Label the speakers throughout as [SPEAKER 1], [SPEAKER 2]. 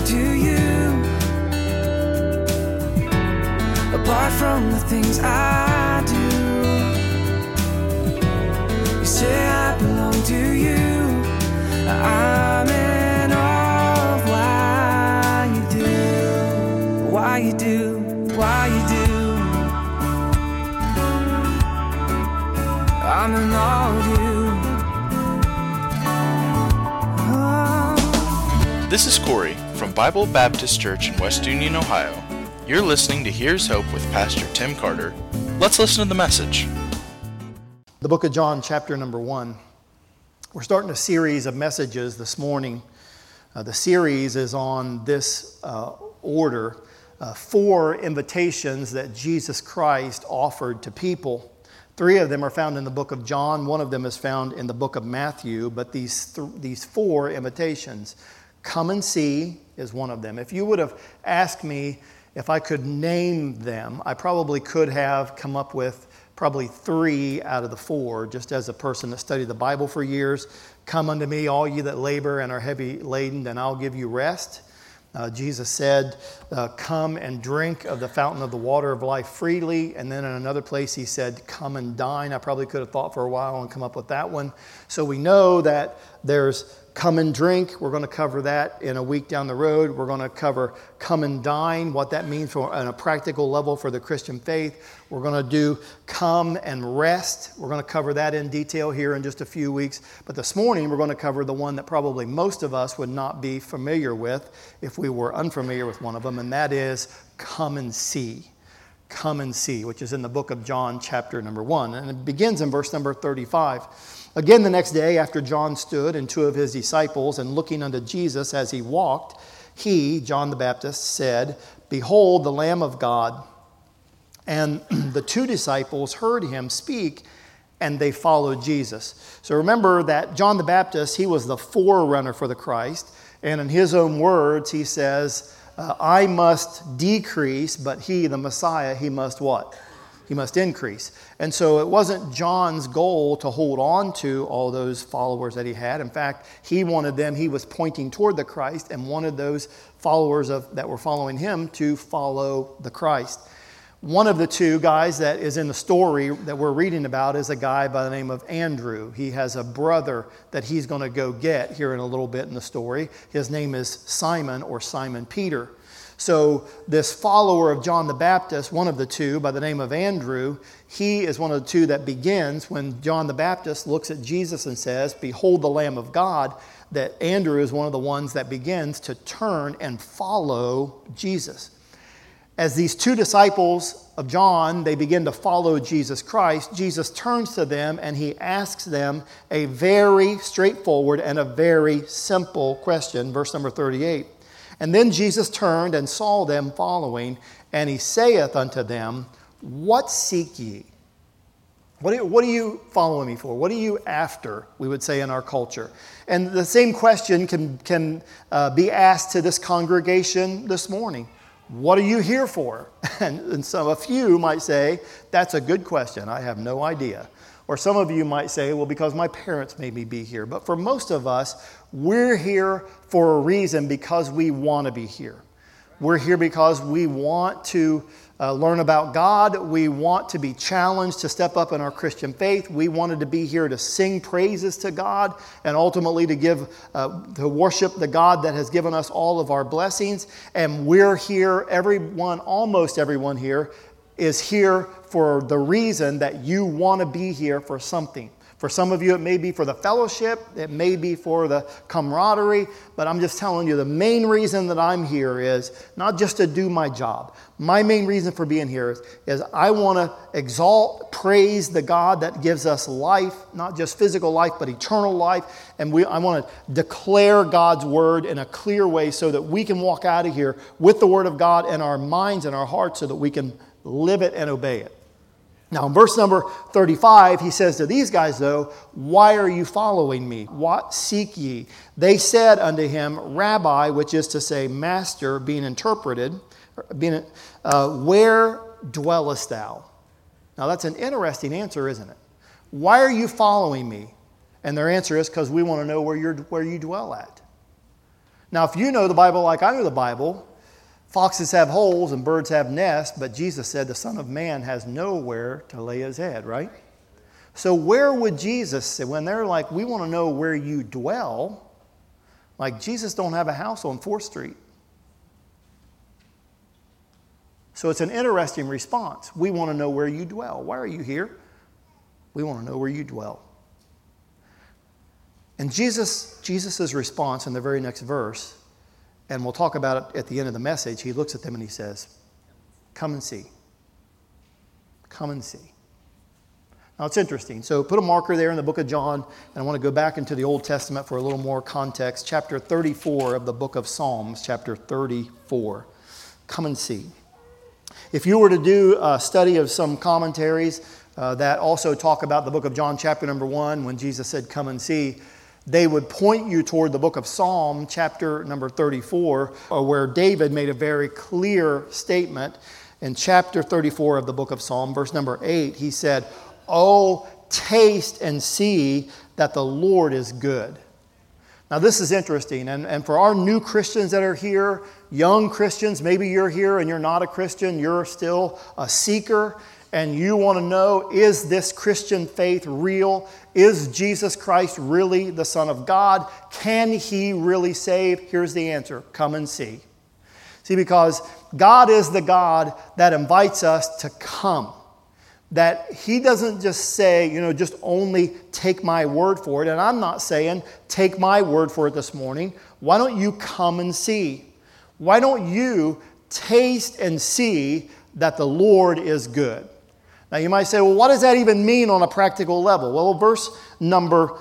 [SPEAKER 1] to you. Apart from the things I do, you say I belong to you. I'm in awe of why you do, why you do, why you do. I'm in awe of you.
[SPEAKER 2] This is Corey from Bible Baptist Church in West Union, Ohio. You're listening to Here's Hope with Pastor Tim Carter. Let's listen to the message.
[SPEAKER 3] The book of John, chapter number 1. We're starting a series of messages this morning. The series is on this order, 4 invitations that Jesus Christ offered to people. 3 of them are found in the book of John. 1 of them is found in the book of Matthew. But these 4 invitations, come and see, is one of them. If you would have asked me if I could name them, I probably could have come up with probably 3 out of the 4, just as a person that studied the Bible for years. Come unto me, all ye that labor and are heavy laden, and I'll give you rest. Jesus said, come and drink of the fountain of the water of life freely. And then in another place he said, come and dine. I probably could have thought for a while and come up with that one. So we know that there's come and drink. We're going to cover that in a week down the road. We're going to cover come and dine, what that means on a practical level for the Christian faith. We're going to do come and rest. We're going to cover that in detail here in just a few weeks. But this morning, we're going to cover the one that probably most of us would not be familiar with if we were unfamiliar with one of them, and that is come and see. Come and see, which is in the book of John, chapter number 1. And it begins in verse number 35. Again, the next day, after John stood and 2 of his disciples, and looking unto Jesus as he walked, he, John the Baptist, said, Behold, the Lamb of God. And the 2 disciples heard him speak, and they followed Jesus. So remember that John the Baptist, he was the forerunner for the Christ. And in his own words, he says, I must decrease, but he, the Messiah, he must what? He must increase. And so it wasn't John's goal to hold on to all those followers that he had. In fact, he wanted them, he was pointing toward the Christ and wanted those followers that were following him to follow the Christ. One of the 2 guys that is in the story that we're reading about is a guy by the name of Andrew. He has a brother that he's going to go get here in a little bit in the story. His name is Simon, or Simon Peter. So this follower of John the Baptist, one of the 2 by the name of Andrew, he is one of the 2 that begins when John the Baptist looks at Jesus and says, Behold the Lamb of God, that Andrew is one of the ones that begins to turn and follow Jesus. As these 2 disciples of John, they begin to follow Jesus Christ, Jesus turns to them and he asks them a very straightforward and a very simple question. Verse number 38. And then Jesus turned and saw them following, and he saith unto them, What seek ye? What are you following me for? What are you after, we would say in our culture? And the same question can be asked to this congregation this morning. What are you here for? And so a few might say, that's a good question. I have no idea. Or some of you might say, well, because my parents made me be here. But for most of us, we're here for a reason, because we want to be here. We're here because we want to learn about God. We want to be challenged to step up in our Christian faith. We wanted to be here to sing praises to God and ultimately to worship the God that has given us all of our blessings. And we're here, almost everyone here is here for the reason that you want to be here for something. For some of you, it may be for the fellowship, it may be for the camaraderie, but I'm just telling you, the main reason that I'm here is not just to do my job. My main reason for being here is I want to exalt, praise the God that gives us life, not just physical life, but eternal life. And I want to declare God's word in a clear way so that we can walk out of here with the word of God in our minds and our hearts so that we can live it and obey it. Now, in verse number 35, he says to these guys, though, Why are you following me? What seek ye? They said unto him, Rabbi, which is to say, Master, being interpreted, where dwellest thou? Now, that's an interesting answer, isn't it? Why are you following me? And their answer is, because we want to know where you dwell at. Now, if you know the Bible like I know the Bible, foxes have holes and birds have nests, but Jesus said the Son of Man has nowhere to lay his head, right? So where would Jesus say, when they're like, we want to know where you dwell, like Jesus don't have a house on 4th Street. So it's an interesting response. We want to know where you dwell. Why are you here? We want to know where you dwell. And Jesus' response in the very next verse, and we'll talk about it at the end of the message, he looks at them and he says, come and see. Come and see. Now it's interesting. So put a marker there in the book of John, and I want to go back into the Old Testament for a little more context. Chapter 34 of the book of Psalms, chapter 34. Come and see. If you were to do a study of some commentaries that also talk about the book of John, chapter number 1, when Jesus said, come and see, they would point you toward the book of Psalm, chapter number 34, where David made a very clear statement. In chapter 34 of the book of Psalm, verse number 8, he said, oh, taste and see that the Lord is good. Now this is interesting, and for our new Christians that are here, young Christians, maybe you're here and you're not a Christian, you're still a seeker, and you want to know, is this Christian faith real? Is Jesus Christ really the Son of God? Can He really save? Here's the answer. Come and see. See, because God is the God that invites us to come. That He doesn't just say, just only take my word for it. And I'm not saying take my word for it this morning. Why don't you come and see? Why don't you taste and see that the Lord is good? Now you might say, well, what does that even mean on a practical level? Well, verse number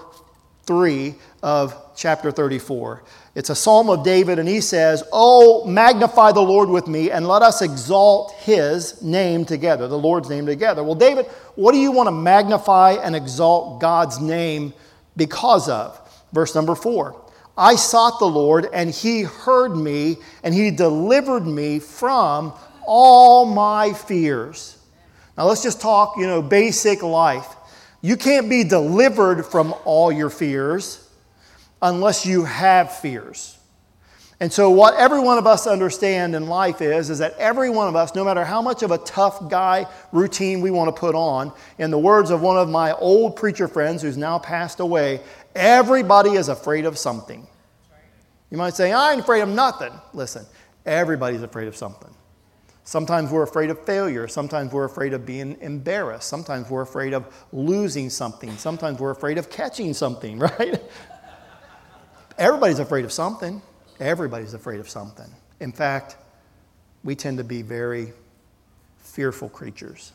[SPEAKER 3] 3 of chapter 34. It's a psalm of David, and he says, oh, magnify the Lord with me, and let us exalt His name together, the Lord's name together. Well, David, what do you want to magnify and exalt God's name because of? Verse number 4. I sought the Lord, and He heard me, and He delivered me from all my fears. Now let's just talk, basic life. You can't be delivered from all your fears unless you have fears. And so what every one of us understand in life is that every one of us, no matter how much of a tough guy routine we want to put on, in the words of one of my old preacher friends who's now passed away, everybody is afraid of something. You might say, I ain't afraid of nothing. Listen, everybody's afraid of something. Sometimes we're afraid of failure. Sometimes we're afraid of being embarrassed. Sometimes we're afraid of losing something. Sometimes we're afraid of catching something, right? Everybody's afraid of something. Everybody's afraid of something. In fact, we tend to be very fearful creatures.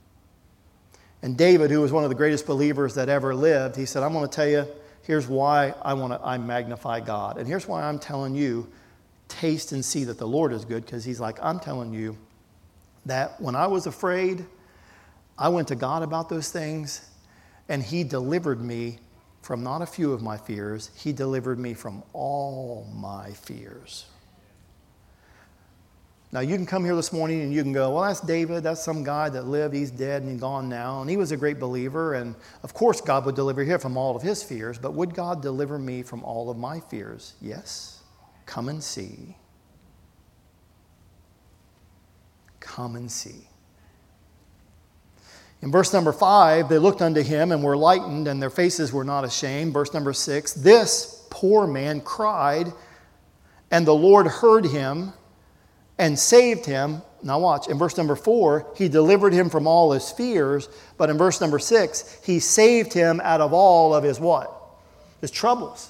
[SPEAKER 3] And David, who was one of the greatest believers that ever lived, he said, I'm going to tell you, here's why I magnify God. And here's why I'm telling you, taste and see that the Lord is good. Because he's like, I'm telling you that when I was afraid, I went to God about those things, and He delivered me from not a few of my fears. He delivered me from all my fears. Now, you can come here this morning and you can go, well, that's David. That's some guy that lived. He's dead and he's gone now. And he was a great believer. And, of course, God would deliver him from all of his fears. But would God deliver me from all of my fears? Yes. Come and see. Come and see. In verse number 5, they looked unto him and were lightened, and their faces were not ashamed. Verse number 6, this poor man cried, and the Lord heard him and saved him. Now watch, in verse number 4, He delivered him from all his fears. But in verse number 6, He saved him out of all of his what? His troubles.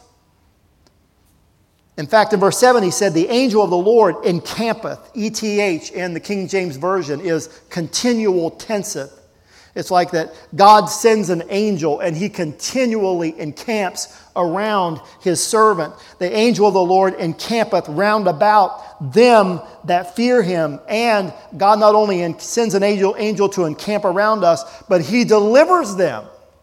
[SPEAKER 3] In fact, in verse 7, he said, the angel of the Lord encampeth. ETH in the King James Version is continual tenseth. It's like that God sends an angel and He continually encamps around His servant. The angel of the Lord encampeth round about them that fear Him. And God not only sends an angel to encamp around us, but He delivers them.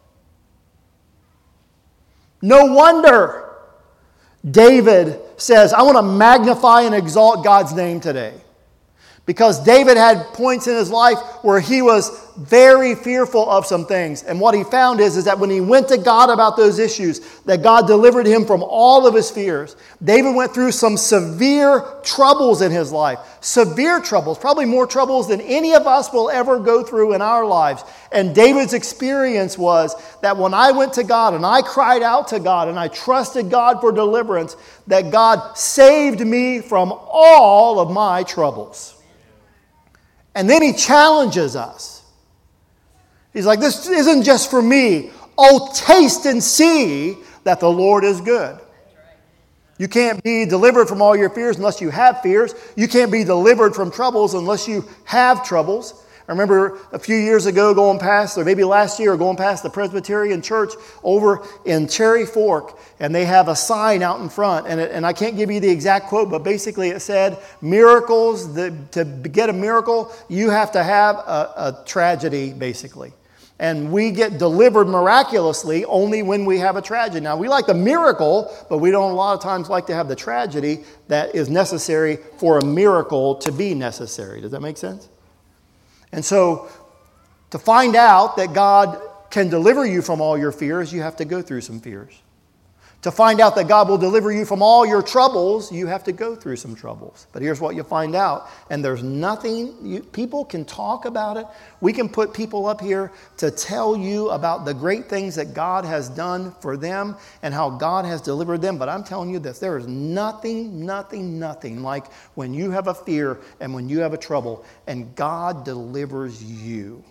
[SPEAKER 3] No wonder David says, I want to magnify and exalt God's name today. Because David had points in his life where he was very fearful of some things. And what he found is that when he went to God about those issues, that God delivered him from all of his fears. David went through some severe troubles in his life. Severe troubles, probably more troubles than any of us will ever go through in our lives. And David's experience was that when I went to God and I cried out to God and I trusted God for deliverance, that God saved me from all of my troubles. And then he challenges us. He's like, this isn't just for me. Oh, taste and see that the Lord is good. You can't be delivered from all your fears unless you have fears. You can't be delivered from troubles unless you have troubles. I remember a few years ago going past, or maybe last year, going past the Presbyterian Church over in Cherry Fork, and they have a sign out in front, and I can't give you the exact quote, but basically it said, miracles, to get a miracle, you have to have a tragedy, basically. And we get delivered miraculously only when we have a tragedy. Now, we like the miracle, but we don't a lot of times like to have the tragedy that is necessary for a miracle to be necessary. Does that make sense? And so, to find out that God can deliver you from all your fears, you have to go through some fears. To find out that God will deliver you from all your troubles, you have to go through some troubles. But here's what you find out, and there's nothing, people can talk about it. We can put people up here to tell you about the great things that God has done for them and how God has delivered them. But I'm telling you this, there is nothing like when you have a fear and when you have a trouble and God delivers you.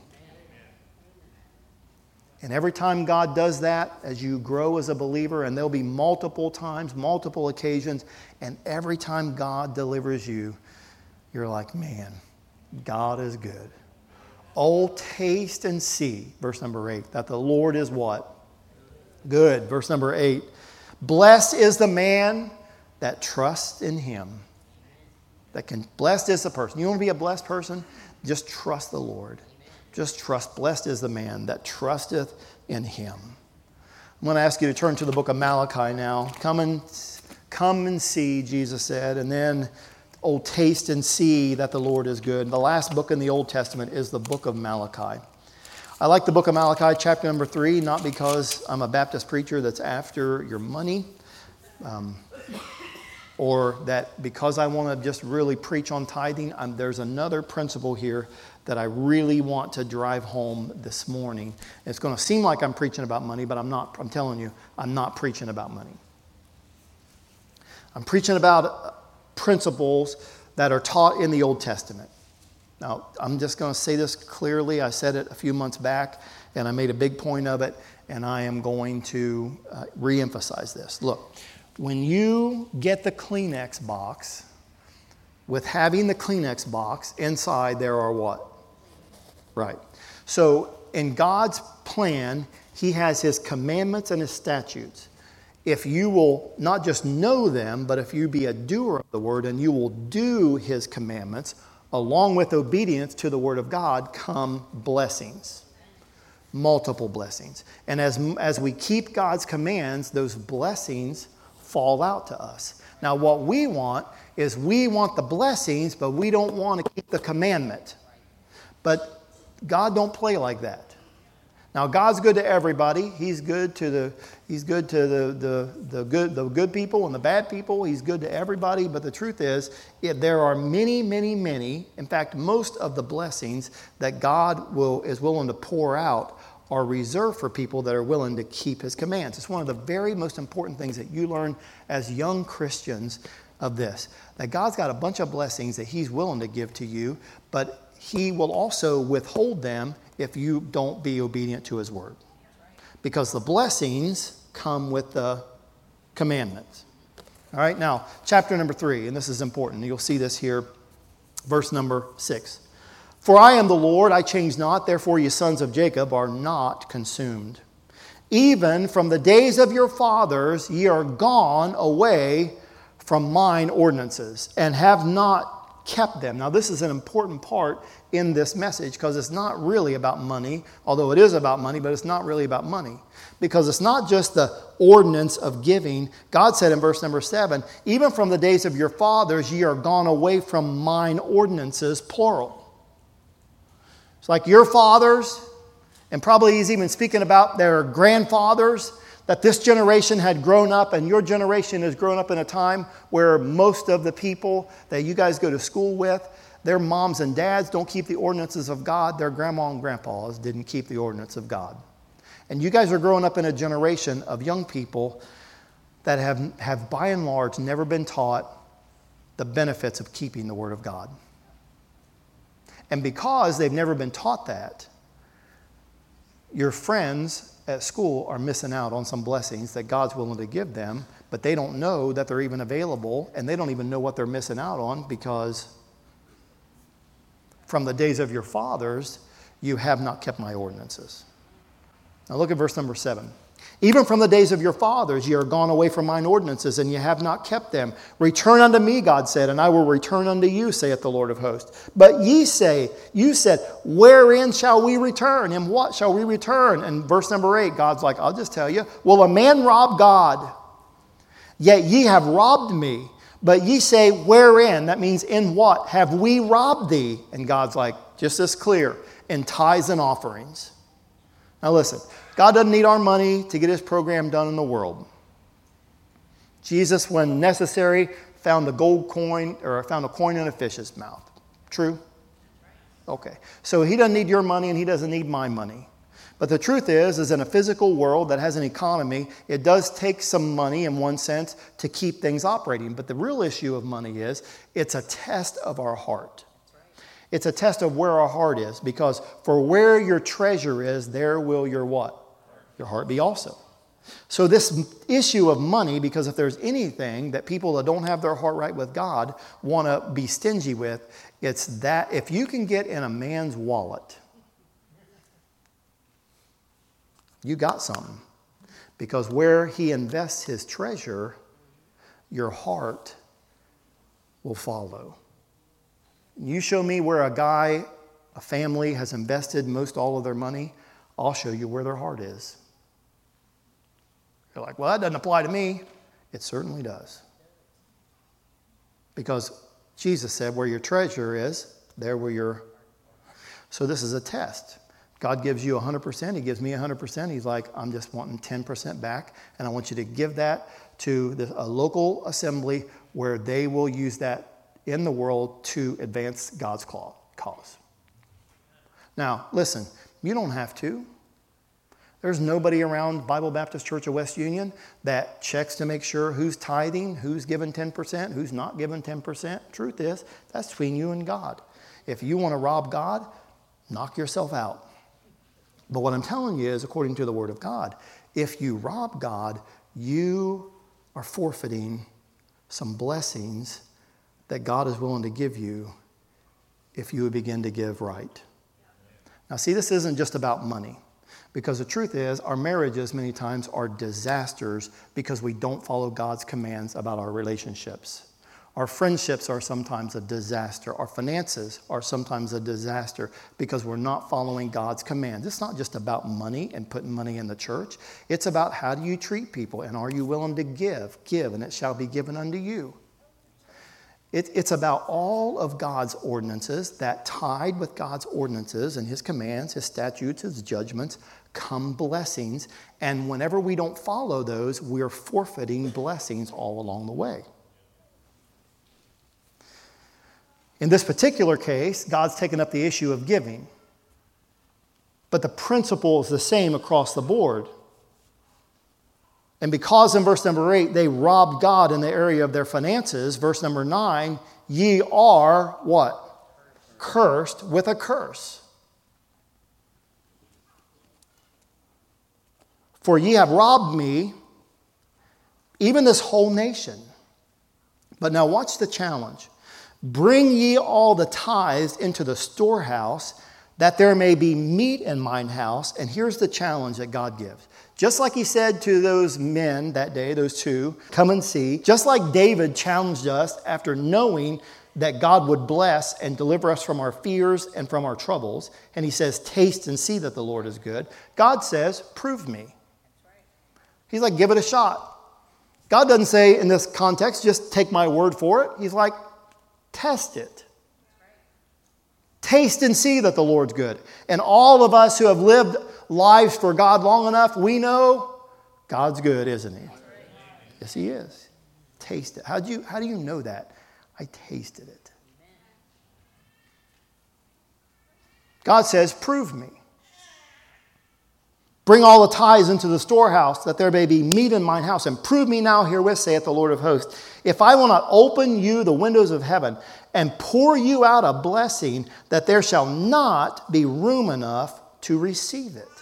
[SPEAKER 3] And every time God does that, as you grow as a believer, and there'll be multiple times, multiple occasions, and every time God delivers you, you're like, man, God is good. Oh, taste and see, verse number 8, that the Lord is what? Good. Verse number 8, blessed is the man that trusts in him. Blessed is the person. You want to be a blessed person? Just trust the Lord. Just trust. Blessed is the man that trusteth in him. I'm going to ask you to turn to the book of Malachi now. Come and see, Jesus said. And then, oh, taste and see that the Lord is good. The last book in the Old Testament is the book of Malachi. I like the book of Malachi, chapter number 3, not because I'm a Baptist preacher that's after your money, or that because I want to just really preach on tithing. There's another principle here that I really want to drive home this morning. It's going to seem like I'm preaching about money, but I'm not. I'm telling you, I'm not preaching about money. I'm preaching about principles that are taught in the Old Testament. Now, I'm just going to say this clearly. I said it a few months back, and I made a big point of it, and I am going to reemphasize this. Look, when you get the Kleenex box, with having the Kleenex box, inside there are what? Right. So in God's plan, He has His commandments and His statutes. If you will not just know them, but if you be a doer of the word and you will do His commandments, along with obedience to the word of God, come blessings. Multiple blessings. And as we keep God's commands, those blessings fall out to us. Now what we want is we want the blessings, but we don't want to keep the commandment. But God don't play like that. Now God's good to everybody. He's good to the good people and the bad people. He's good to everybody. But the truth is, there are many. In fact, most of the blessings that God is willing to pour out are reserved for people that are willing to keep His commands. It's one of the very most important things that you learn as young Christians of this. That God's got a bunch of blessings that He's willing to give to you, but He will also withhold them if you don't be obedient to His word. Because the blessings come with the commandments. All right, now, chapter number 3, and this is important. You'll see this here, verse number 6. For I am the Lord, I change not, therefore ye sons of Jacob are not consumed. Even from the days of your fathers ye are gone away from mine ordinances, and have not kept them. Now, this is an important part in this message because it's not really about money, although it is about money, but it's not really about money. Because it's not just the ordinance of giving. God said in verse number 7, even from the days of your fathers, ye are gone away from mine ordinances, plural. It's like your fathers, and probably he's even speaking about their grandfathers, that this generation had grown up, and your generation has grown up in a time where most of the people that you guys go to school with, their moms and dads don't keep the ordinances of God. Their grandma and grandpas didn't keep the ordinance of God. And you guys are growing up in a generation of young people that have by and large never been taught the benefits of keeping the Word of God. And because they've never been taught that, your friends at school are missing out on some blessings that God's willing to give them, but they don't know that they're even available, and they don't even know what they're missing out on because from the days of your fathers, you have not kept my ordinances. Now look at verse number 7. Even from the days of your fathers, ye are gone away from mine ordinances, and ye have not kept them. Return unto me, God said, and I will return unto you, saith the Lord of hosts. But you said, wherein shall we return? And what shall we return? And verse number 8, God's like, I'll just tell you. Will a man rob God? Yet ye have robbed me. But ye say, wherein? That means in what? Have we robbed thee? And God's like, just as clear, in tithes and offerings. Now listen, God doesn't need our money to get his program done in the world. Jesus, when necessary, found a gold coin or found a coin in a fish's mouth. True? Okay. So he doesn't need your money and he doesn't need my money. But the truth is in a physical world that has an economy, it does take some money in one sense to keep things operating. But the real issue of money is it's a test of our heart. It's a test of where our heart is, because for where your treasure is, there will your what? Your heart be also. So this issue of money, because if there's anything that people that don't have their heart right with God want to be stingy with, it's that if you can get in a man's wallet, you got something. Because where he invests his treasure, your heart will follow. You show me where a family has invested most all of their money, I'll show you where their heart is. You're like, well, that doesn't apply to me. It certainly does. Because Jesus said, where your treasure is, there will your... So this is a test. God gives you 100%. He gives me 100%. He's like, I'm just wanting 10% back, and I want you to give that to a local assembly where they will use that in the world to advance God's cause. Now, listen, you don't have to. There's nobody around Bible Baptist Church of West Union that checks to make sure who's tithing, who's giving 10%, who's not giving 10%. Truth is, that's between you and God. If you want to rob God, knock yourself out. But what I'm telling you is, according to the Word of God, if you rob God, you are forfeiting some blessings that God is willing to give you if you would begin to give right. Now, see, this isn't just about money. Because the truth is, our marriages many times are disasters because we don't follow God's commands about our relationships. Our friendships are sometimes a disaster. Our finances are sometimes a disaster because we're not following God's commands. It's not just about money and putting money in the church. It's about how do you treat people, and are you willing to give? Give, and it shall be given unto you. It's about all of God's ordinances that tied with God's ordinances and his commands, his statutes, his judgments, come blessings. And whenever we don't follow those, we're forfeiting blessings all along the way. In this particular case, God's taken up the issue of giving. But the principle is the same across the board. And because in verse number 8, they robbed God in the area of their finances, verse number 9, ye are what? Cursed with a curse. For ye have robbed me, even this whole nation. But now watch the challenge. Bring ye all the tithes into the storehouse, that there may be meat in mine house. And here's the challenge that God gives. Just like he said to those men that day, those two, come and see. Just like David challenged us after knowing that God would bless and deliver us from our fears and from our troubles. And he says, taste and see that the Lord is good. God says, prove me. He's like, give it a shot. God doesn't say in this context, just take my word for it. He's like, test it. Taste and see that the Lord's good. And all of us who have lived lives for God long enough, we know God's good, isn't he? Yes, he is. Taste it. How do you know that? I tasted it. God says, prove me. Bring all the tithes into the storehouse, that there may be meat in mine house. And prove me now herewith, saith the Lord of hosts, if I will not open you the windows of heaven and pour you out a blessing, that there shall not be room enough to receive it.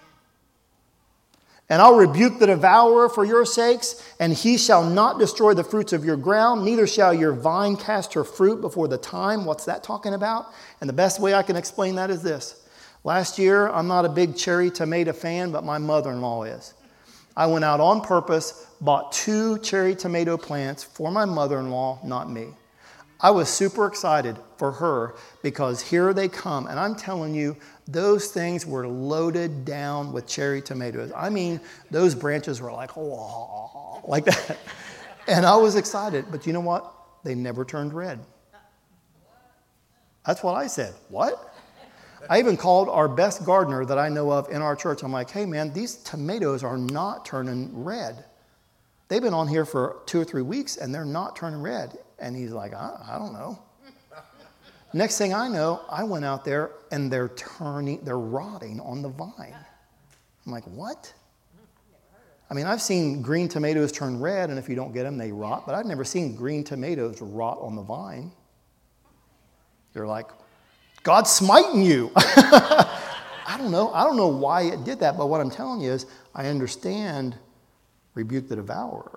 [SPEAKER 3] And I'll rebuke the devourer for your sakes, and he shall not destroy the fruits of your ground, neither shall your vine cast her fruit before the time. What's that talking about? And the best way I can explain that is this. Last year, I'm not a big cherry tomato fan, but my mother-in-law is. I went out on purpose, bought 2 cherry tomato plants for my mother-in-law, not me. I was super excited for her because here they come. And I'm telling you, those things were loaded down with cherry tomatoes. I mean, those branches were like, oh, like that. And I was excited. But you know what? They never turned red. That's what I said. What? I even called our best gardener that I know of in our church. I'm like, hey, man, these tomatoes are not turning red. They've been on here for 2 or 3 weeks, and they're not turning red. And he's like, I don't know. Next thing I know, I went out there, and they're rotting on the vine. I'm like, what? I mean, I've seen green tomatoes turn red, and if you don't get them, they rot. But I've never seen green tomatoes rot on the vine. You're like, God's smiting you. I don't know. I don't know why it did that, but what I'm telling you is I understand rebuke the devourer.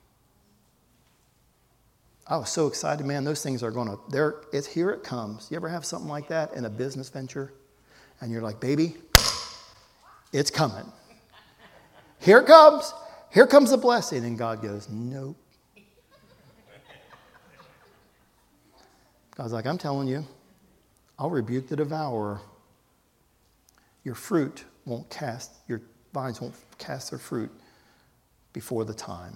[SPEAKER 3] I was so excited, man. Those things are going to, here it comes. You ever have something like that in a business venture? And you're like, baby, it's coming. Here it comes. Here comes the blessing. And God goes, nope. God's like, I'm telling you, I'll rebuke the devourer. Your vines won't cast their fruit before the time.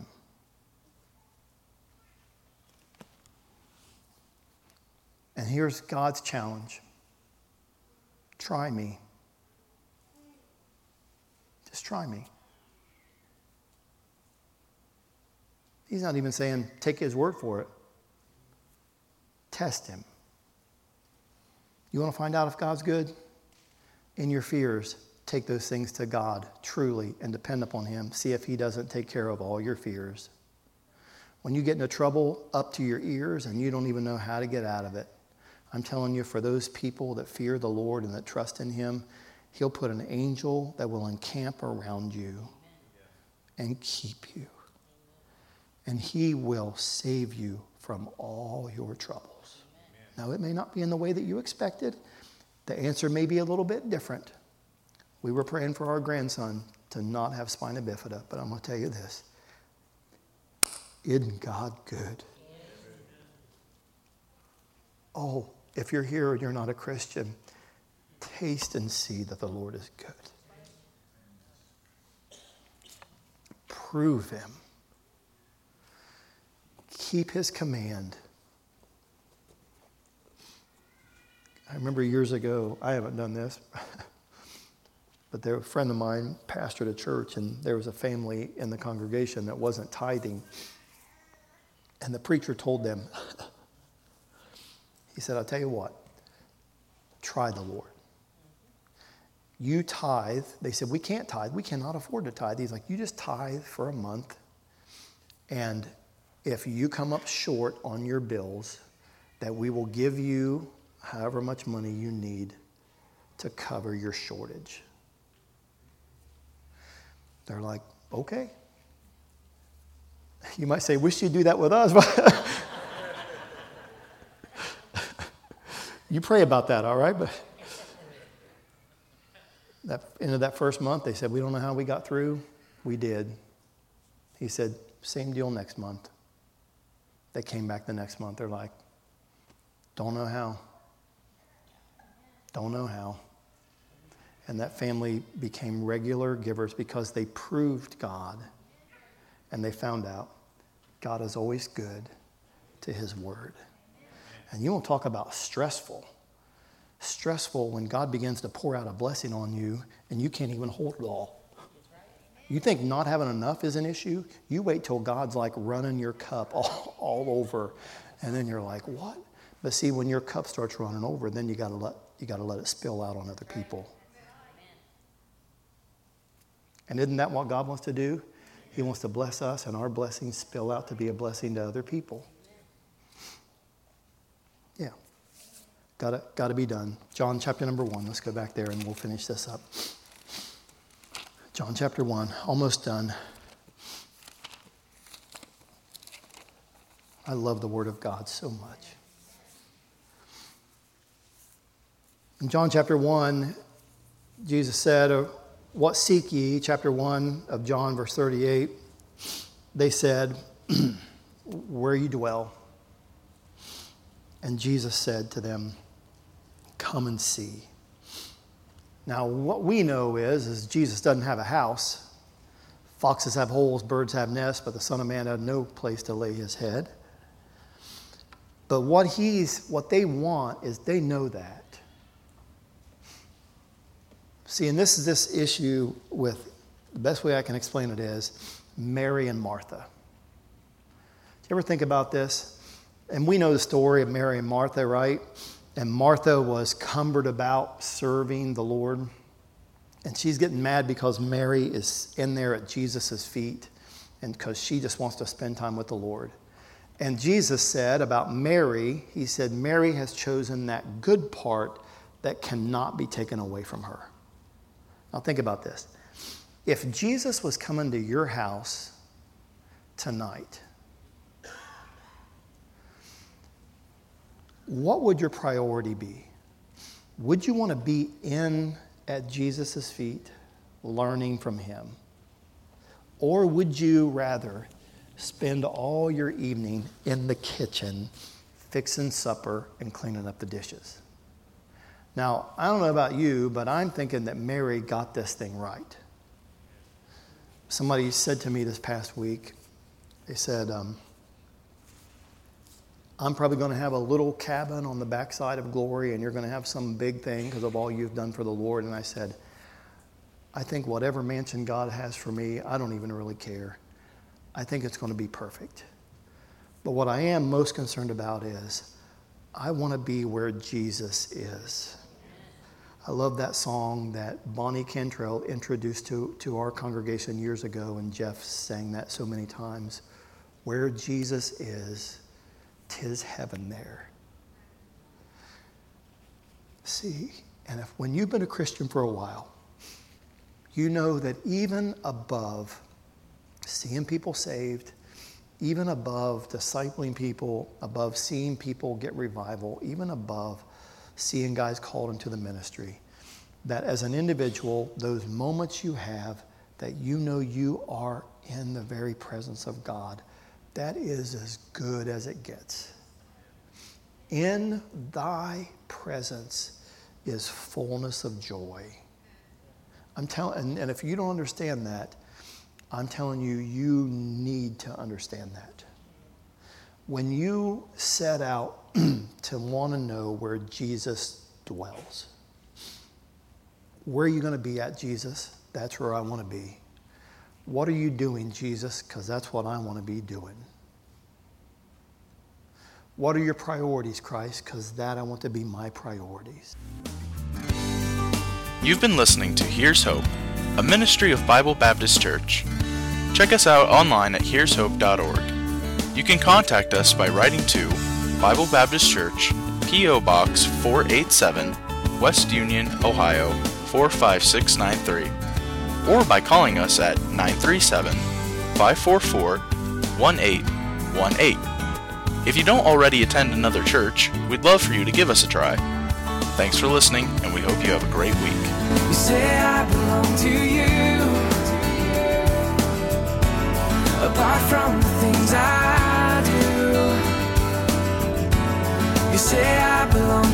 [SPEAKER 3] And here's God's challenge. Try me. Just try me. He's not even saying take his word for it. Test him. You want to find out if God's good? In your fears, take those things to God truly and depend upon him. See if he doesn't take care of all your fears. When you get into trouble up to your ears and you don't even know how to get out of it, I'm telling you, for those people that fear the Lord and that trust in him, he'll put an angel that will encamp around you and keep you. And he will save you from all your troubles. Now, it may not be in the way that you expected. The answer may be a little bit different. We were praying for our grandson to not have spina bifida, but I'm going to tell you this. Isn't God good? Oh, if you're here and you're not a Christian, taste and see that the Lord is good. Prove him. Keep his command. I remember years ago, I haven't done this, but a friend of mine pastored a church, and there was a family in the congregation that wasn't tithing. And the preacher told them, he said, I'll tell you what, try the Lord. You tithe. They said, we can't tithe. We cannot afford to tithe. He's like, you just tithe for a month, and if you come up short on your bills, that we will give you however much money you need to cover your shortage. They're like, okay. You might say, wish you'd do that with us. But you pray about that, all right? But That end of that first month, they said, we don't know how we got through. We did. He said, same deal next month. They came back the next month. They're like, don't know how. Don't know how. And that family became regular givers because they proved God. And they found out God is always good to his word. And you won't talk about stressful. Stressful when God begins to pour out a blessing on you and you can't even hold it all. You think not having enough is an issue? You wait till God's like running your cup all over, and then you're like, what? But see, when your cup starts running over, then you got to let it spill out on other people. And isn't that what God wants to do? He wants to bless us, and our blessings spill out to be a blessing to other people. Yeah. Got to be done. John chapter number 1. Let's go back there and we'll finish this up. John chapter 1. Almost done. I love the Word of God so much. In John chapter 1, Jesus said, what seek ye? Chapter 1 of John, verse 38. They said, where you dwell. And Jesus said to them, come and see. Now, what we know is Jesus doesn't have a house. Foxes have holes, birds have nests, but the Son of Man had no place to lay his head. But what they want is they know that. See, and this is this issue with, the best way I can explain it is Mary and Martha. Do you ever think about this? And we know the story of Mary and Martha, right? And Martha was cumbered about serving the Lord. And she's getting mad because Mary is in there at Jesus' feet and because she just wants to spend time with the Lord. And Jesus said about Mary, he said, Mary has chosen that good part that cannot be taken away from her. Now think about this. If Jesus was coming to your house tonight, what would your priority be? Would you want to be in at Jesus' feet, learning from him? Or would you rather spend all your evening in the kitchen, fixing supper and cleaning up the dishes? Now, I don't know about you, but I'm thinking that Mary got this thing right. Somebody said to me this past week, they said, I'm probably going to have a little cabin on the backside of Glory, and you're going to have some big thing because of all you've done for the Lord. And I said, I think whatever mansion God has for me, I don't even really care. I think it's going to be perfect. But what I am most concerned about is I want to be where Jesus is. I love that song that Bonnie Cantrell introduced to our congregation years ago, and Jeff sang that so many times. Where Jesus is, 'tis heaven there. See, and when you've been a Christian for a while, you know that even above seeing people saved, even above discipling people, above seeing people get revival, even above seeing guys called into the ministry, that as an individual, those moments you have that you know you are in the very presence of God, that is as good as it gets. In thy presence is fullness of joy. I'm telling, and if you don't understand that, I'm telling you, you need to understand that. When you set out to want to know where Jesus dwells, where are you going to be at, Jesus? That's where I want to be. What are you doing, Jesus? Because that's what I want to be doing. What are your priorities, Christ? Because that I want to be my priorities.
[SPEAKER 2] You've been listening to Here's Hope, a ministry of Bible Baptist Church. Check us out online at here'shope.org. You can contact us by writing to Bible Baptist Church, P.O. Box 487, West Union, Ohio 45693, or by calling us at 937-544-1818. If you don't already attend another church, we'd love for you to give us a try. Thanks for listening, and we hope you have a great week.
[SPEAKER 1] You say I belong to you. Apart from the things I do, you say I belong